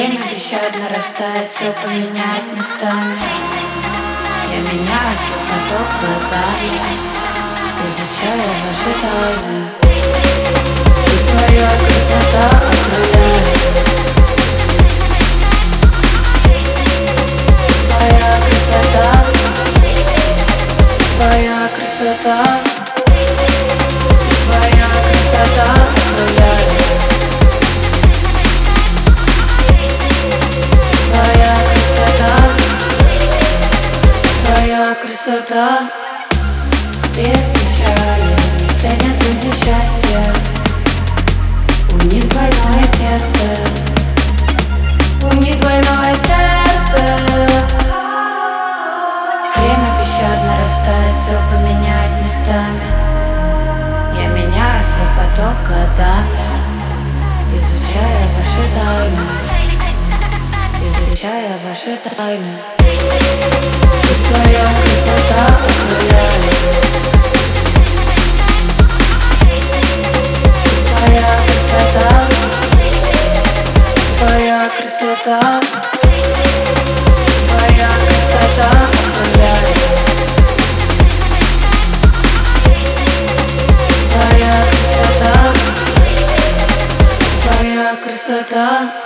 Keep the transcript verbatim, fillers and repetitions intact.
Время бесщадно растает, все поменять местами. Я меняю свой поток годами, изучаю ваши тайны. И твоя красота окрыляет. Твоя красота, твоя красота, твоя красота окрыляет. Твоя красота, твоя красота. Без печали не ценят люди счастье. У них двойное сердце, у них двойное сердце. Время бесщадно растает, все поменять местами. Я меняю свой поток годами, изучая ваши тайны, изучая ваши тайны. Пусть твоя красота окрыляет. Пусть твоя красота, твоя красота, твоя красота окрыляет. Твоя красота, твоя красота.